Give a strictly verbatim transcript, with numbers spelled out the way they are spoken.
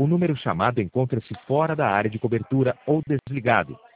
O número chamado encontra-se fora da área de cobertura ou desligado.